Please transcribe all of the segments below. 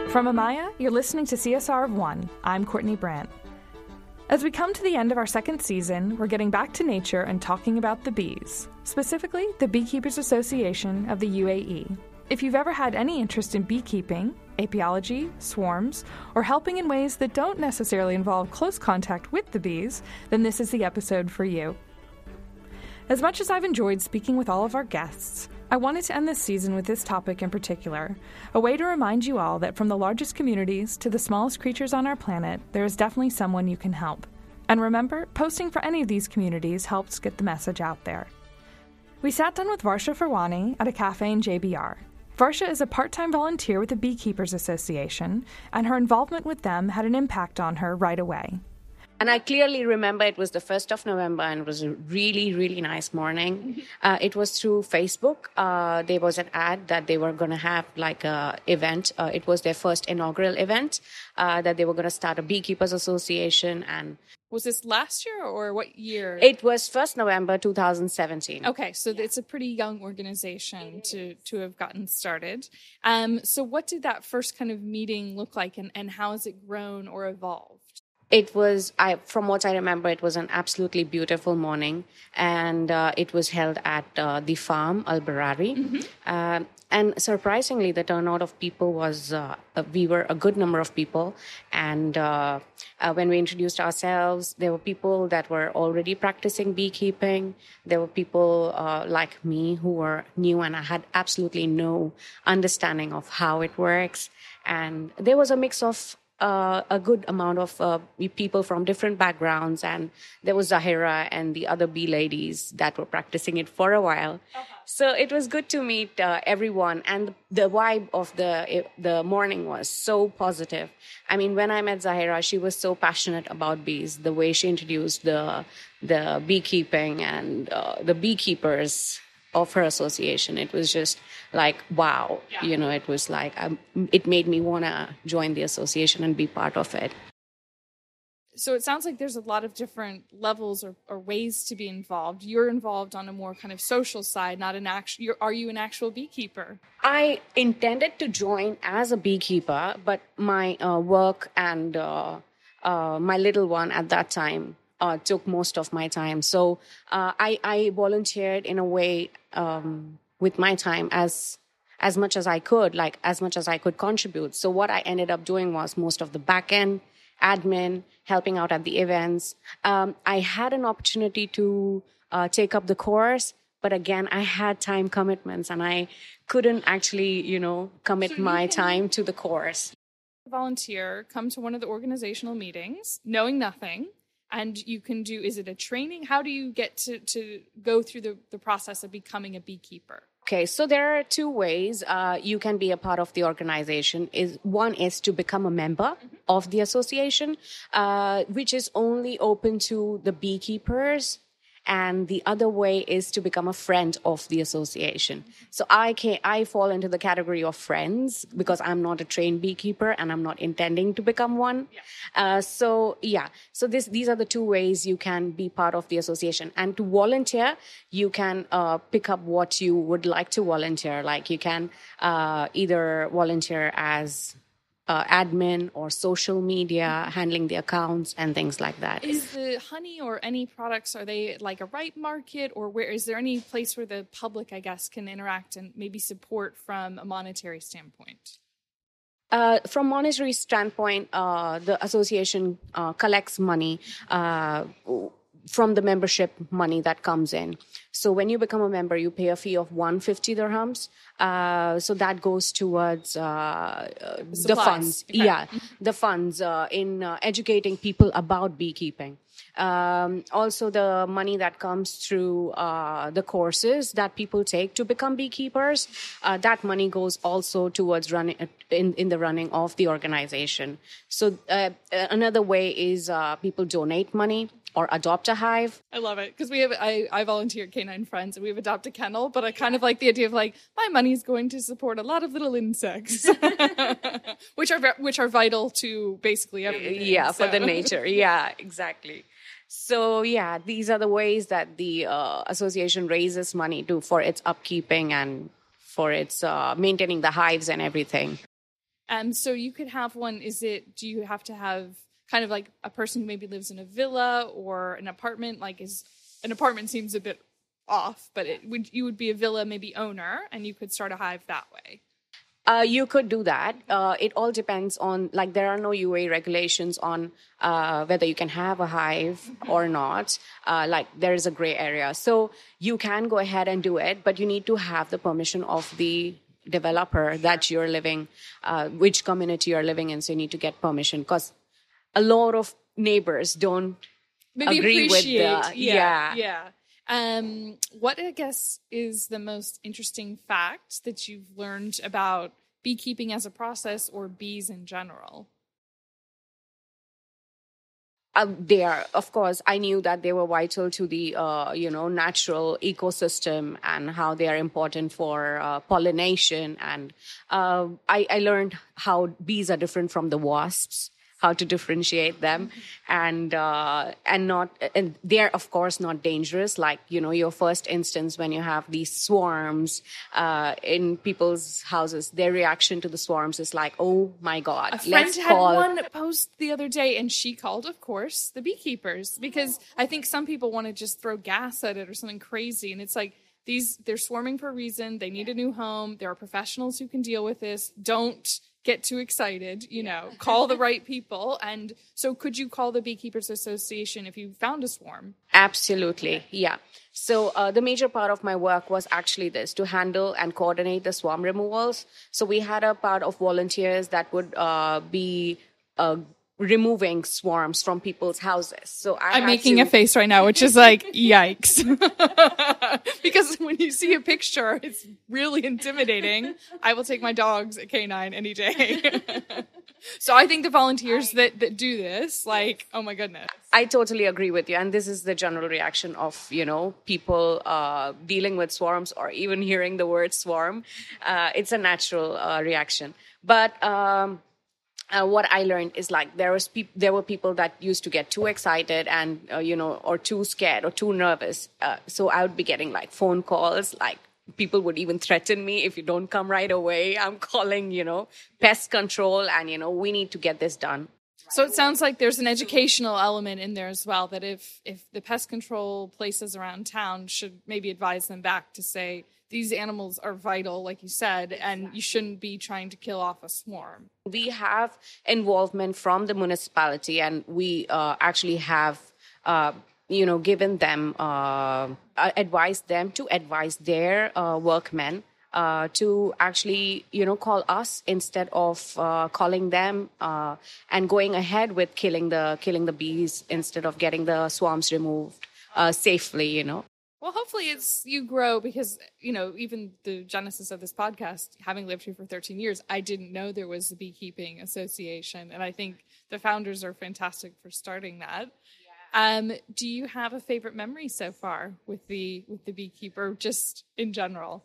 From Amaya, you're listening to CSR of One. I'm Courtney Brandt. As we come to the end of our second season, we're getting back to nature and talking about the bees, specifically the Beekeepers Association of the UAE. If you've ever had any interest in beekeeping, apiology, swarms, or helping in ways that don't necessarily involve close contact with the bees, then this is the episode for you. As much as I've enjoyed speaking with all of our guests, I wanted to end this season with this topic in particular, a way to remind you all that from the largest communities to the smallest creatures on our planet, there is definitely someone you can help. And remember, posting for any of these communities helps get the message out there. We sat down with Varsha Farwani at a cafe in JBR. Varsha is a part-time volunteer with the Beekeepers Association, and her involvement with them had an impact on her right away. And I clearly remember it was the 1st of November and it was a really, really nice morning. It was through Facebook. There was an ad that they were going to have like a event. It was their first inaugural event that they were going to start a Beekeepers Association. And was this last year or what year? It was 1st November 2017. Okay, so It's a pretty young organization to have gotten started. So what did that first kind of meeting look like and how has it grown or evolved? It was, from what I remember, it was an absolutely beautiful morning, and it was held at the farm, Al Barari. And surprisingly, the turnout of people was, we were a good number of people. And when we introduced ourselves, there were people that were already practicing beekeeping. There were people like me who were new, and I had absolutely no understanding of how it works. And there was a mix of a good amount of people from different backgrounds, and there was Zahira and the other bee ladies that were practicing it for a while. So it was good to meet everyone, and the vibe of the morning was so positive. I mean, when I met Zahira, she was so passionate about bees. The way she introduced the beekeeping and the beekeepers of her association, it was just like, wow, it was like, it made me want to join the association and be part of it. So it sounds like there's a lot of different levels or ways to be involved. You're involved on a more kind of social side, not an actual, are you an actual beekeeper? I intended to join as a beekeeper, but my work and my little one at that time took most of my time. So I volunteered in a way with my time as much as I could, like as much as I could contribute. So what I ended up doing was most of the back end, admin, helping out at the events. I had an opportunity to take up the course, but again, I had time commitments and I couldn't actually, commit my time to the course. Volunteer, come to one of the organizational meetings, knowing nothing. And you can do, is it a training? How do you get to go through the process of becoming a beekeeper? Okay, so there are two ways you can be a part of the organization. One is to become a member of the association, which is only open to the beekeepers. And the other way is to become a friend of the association. So I fall into the category of friends because I'm not a trained beekeeper and I'm not intending to become one. So these are the two ways you can be part of the association. And to volunteer, you can pick up what you would like to volunteer. Like you can either volunteer as admin or social media, handling the accounts and things like that. Is the honey or any products, are they like a ripe market, or where is there any place where the public, I guess, can interact and maybe support from a monetary standpoint? From monetary standpoint, the association collects money from the membership money that comes in. So when you become a member, you pay a fee of 150 dirhams. So that goes towards the funds. Okay. Yeah, the funds in educating people about beekeeping. Also, the money that comes through the courses that people take to become beekeepers, that money goes also towards running in the running of the organization. So another way is people donate money or adopt a hive. I love it because I volunteer at Canine Friends and we have Adopt a Kennel, but I kind of like the idea of like my money is going to support a lot of little insects, which are vital to basically everything. Yeah, for the nature. Yeah, exactly. So yeah, these are the ways that the association raises money for its upkeeping and for its maintaining the hives and everything. So you could have one. Do you have to have kind of like a person who maybe lives in a villa or an apartment? Like, an apartment seems a bit off, but you would be a villa maybe owner, and you could start a hive that way. You could do that. It all depends on, like, there are no UAE regulations on whether you can have a hive or not. Like, there is a gray area. So you can go ahead and do it, but you need to have the permission of the developer that you're living, which community you're living in. So you need to get permission, because a lot of neighbors don't agree with the... Yeah. What, I guess, is the most interesting fact that you've learned about beekeeping as a process or bees in general? They are, of course, I knew that they were vital to the, natural ecosystem and how they are important for pollination. And I learned how bees are different from the wasps, how to differentiate them, and they are, of course, not dangerous. Like, your first instance when you have these swarms in people's houses, their reaction to the swarms is like, oh my God, a friend had one post the other day, and she called, of course, the beekeepers, because I think some people want to just throw gas at it or something crazy, and it's like, they're swarming for a reason. They need a new home. There are professionals who can deal with this. Don't get too excited, call the right people. And so could you call the Beekeepers Association if you found a swarm? Absolutely. Yeah. So the major part of my work was actually this, to handle and coordinate the swarm removals. So we had a part of volunteers that would be removing swarms from people's houses. So I'm making a face right now, which is like, yikes. Because when you see a picture, it's really intimidating. I will take my dogs at K9 any day. So I think the volunteers that do this, like, oh my goodness. I totally agree with you. And this is the general reaction of, people dealing with swarms or even hearing the word swarm. It's a natural reaction. But what I learned is, like, there were people that used to get too excited and, or too scared or too nervous. So I would be getting, like, phone calls, like, people would even threaten me, if you don't come right away, I'm calling, pest control, and, we need to get this done. So it sounds like there's an educational element in there as well, that if the pest control places around town should maybe advise them back to say, these animals are vital, like you said, and you shouldn't be trying to kill off a swarm. We have involvement from the municipality, and we actually have given them, advised them to advise their workmen to actually, call us instead of calling them and going ahead with killing the bees instead of getting the swarms removed safely, Well, hopefully you grow, because, even the genesis of this podcast, having lived here for 13 years, I didn't know there was a beekeeping association. And I think the founders are fantastic for starting that. Do you have a favorite memory so far with the beekeeper, just in general?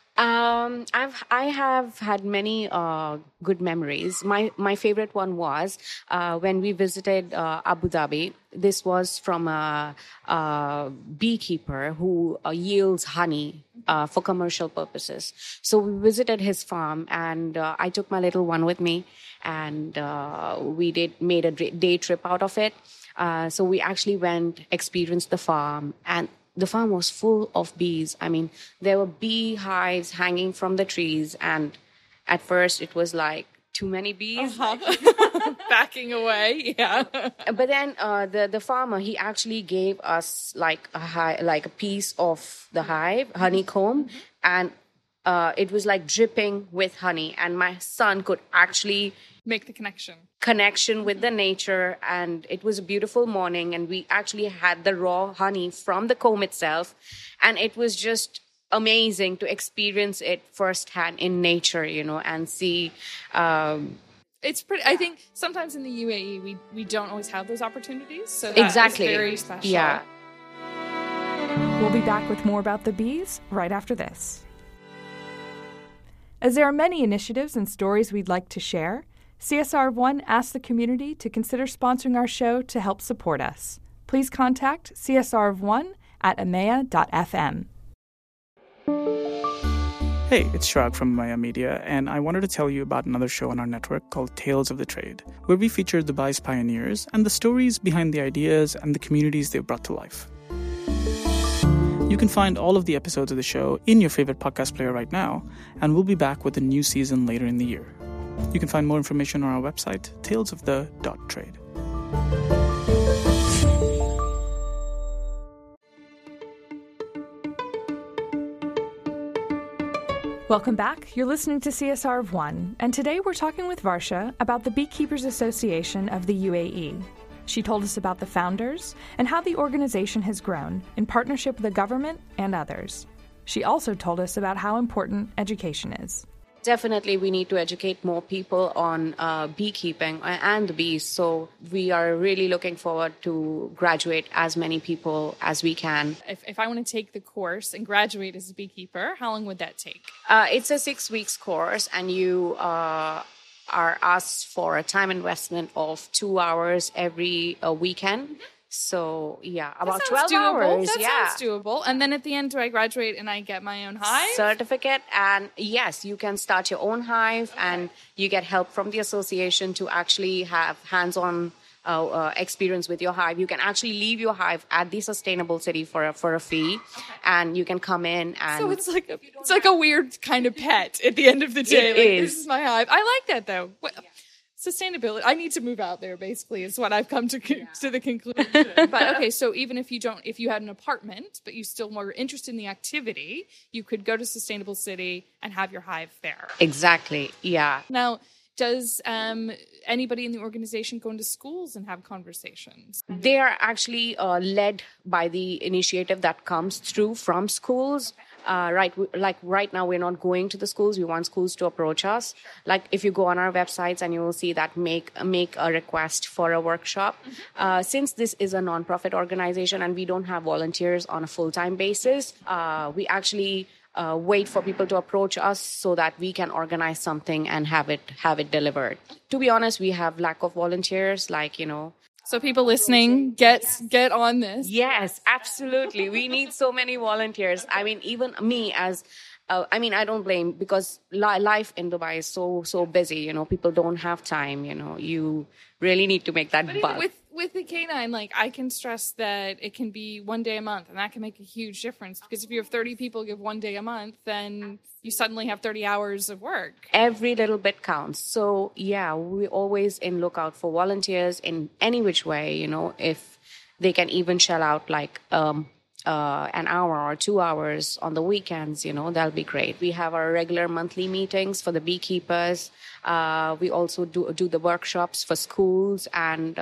I have had many good memories. My favorite one was when we visited Abu Dhabi. This was from a beekeeper who yields honey for commercial purposes. So we visited his farm, and I took my little one with me, and we made a day trip out of it. So we actually experienced the farm, and the farm was full of bees. I mean, there were bee hives hanging from the trees, and at first it was like too many bees. Backing away, yeah. But then the farmer, he actually gave us like a piece of the hive, honeycomb, and it was like dripping with honey, and my son could actually make the connection with the nature. And it was a beautiful morning, and we actually had the raw honey from the comb itself, and it was just amazing to experience it firsthand in nature, and see. It's pretty. I think sometimes in the UAE we don't always have those opportunities, so exactly. Is very special. Yeah. We'll be back with more about the bees right after this. As there are many initiatives and stories we'd like to share, CSR of One asks the community to consider sponsoring our show to help support us. Please contact CSR of One at amea.fm. Hey, it's Shrag from Maya Media, and I wanted to tell you about another show on our network called Tales of the Trade, where we feature Dubai's pioneers and the stories behind the ideas and the communities they've brought to life. You can find all of the episodes of the show in your favorite podcast player right now, and we'll be back with a new season later in the year. You can find more information on our website, talesofthe.trade. Welcome back. You're listening to CSR of One, and today we're talking with Varsha about the Beekeepers Association of the UAE. She told us about the founders and how the organization has grown in partnership with the government and others. She also told us about how important education is. Definitely, we need to educate more people on beekeeping and the bees. So we are really looking forward to graduate as many people as we can. If I want to take the course and graduate as a beekeeper, how long would that take? It's a 6 weeks course, and you are asked for a time investment of 2 hours every weekend. So, yeah, about 12 hours. That sounds doable. And then at the end, do I graduate and I get my own hive? Certificate. And yes, you can start your own hive, and you get help from the association to actually have hands-on experience with your hive. You can actually leave your hive at the sustainable city for a fee, and you can come in and... So it's like a weird kind of pet at the end of the day. It is. This is my hive. I like that, though. Sustainability. I need to move out there, basically, is what I've come to the conclusion. But okay, so even if you had an apartment, but you still were interested in the activity, you could go to Sustainable City and have your hive there. Exactly, yeah. Now, does anybody in the organization go into schools and have conversations? They are actually led by the initiative that comes through from schools. Right now, we're not going to the schools. We want schools to approach us. Like if you go on our websites, and you will see that make a request for a workshop. Since this is a nonprofit organization and we don't have volunteers on a full-time basis, we actually wait for people to approach us so that we can organize something and have it delivered. To be honest, we have lack of volunteers, So people listening, get on this. Yes, absolutely. We need so many volunteers. I mean, even me I don't blame, because life in Dubai is so busy. People don't have time. You really need to make that buzz. With the canine, I can stress that it can be 1 day a month, and that can make a huge difference. Because if you have 30 people give 1 day a month, then you suddenly have 30 hours of work. Every little bit counts. So, yeah, we always in lookout for volunteers in any which way, if they can even shell out an hour or 2 hours on the weekends, that'll be great. We have our regular monthly meetings for the beekeepers. We also do the workshops for schools and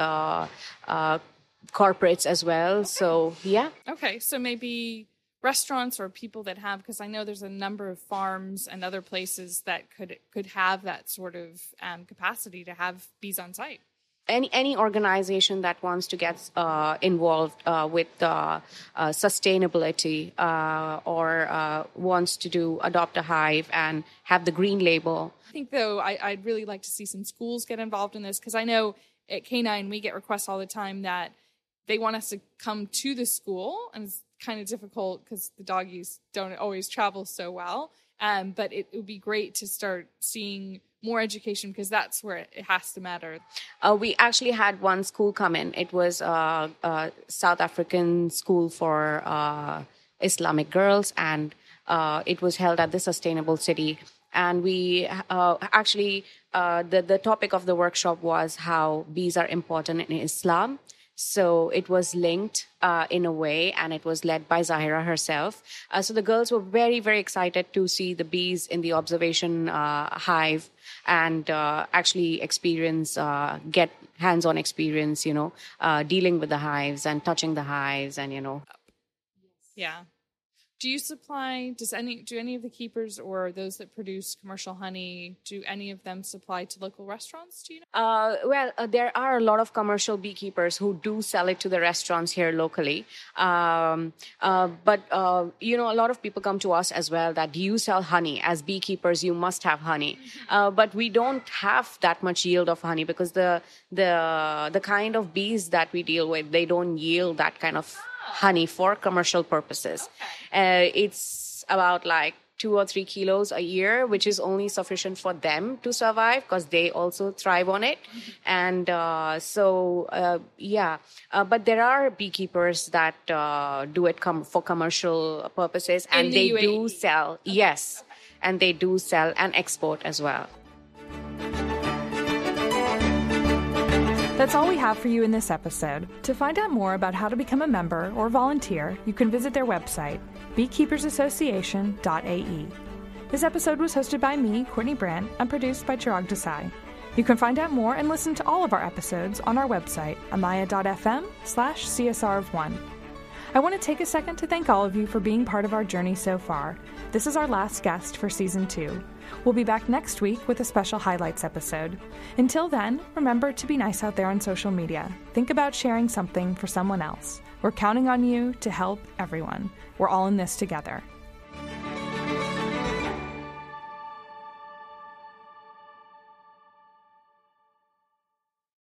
corporates as well. So, yeah. Okay, so maybe restaurants or people that have, because I know there's a number of farms and other places that could have that sort of capacity to have bees on site. Any organization that wants to get involved with sustainability or wants to adopt a hive and have the green label. I think, though, I'd really like to see some schools get involved in this, because I know at Canine we get requests all the time that they want us to come to the school, and it's kind of difficult because the doggies don't always travel so well. But it would be great to start seeing more education, because that's where it has to matter. We actually had one school come in. It was a South African school for Islamic girls, and it was held at the Sustainable City. And we the topic of the workshop was how bees are important in Islam. So it was linked in a way, and it was led by Zahira herself. So the girls were very, very excited to see the bees in the observation hive and actually get hands-on experience, dealing with the hives and touching the hives and, Yeah. Do any of the keepers or those that produce commercial honey, do any of them supply to local restaurants? Do you know? There are a lot of commercial beekeepers who do sell it to the restaurants here locally. But a lot of people come to us as well that you sell honey. As beekeepers, you must have honey. But we don't have that much yield of honey because the kind of bees that we deal with, they don't yield that kind of honey for commercial purposes. Okay. It's about 2 or 3 kilos a year, which is only sufficient for them to survive because they also thrive on it. And but there are beekeepers that do it for commercial purposes, and they do sell. Okay. Yes, and they do sell and export as well. That's all we have for you in this episode. To find out more about how to become a member or volunteer, you can visit their website, beekeepersassociation.ae. This episode was hosted by me, Courtney Brandt, and produced by Chirag Desai. You can find out more and listen to all of our episodes on our website, amaya.fm/CSR1. I want to take a second to thank all of you for being part of our journey so far. This is our last guest for Season 2. We'll be back next week with a special highlights episode. Until then, remember to be nice out there on social media. Think about sharing something for someone else. We're counting on you to help everyone. We're all in this together.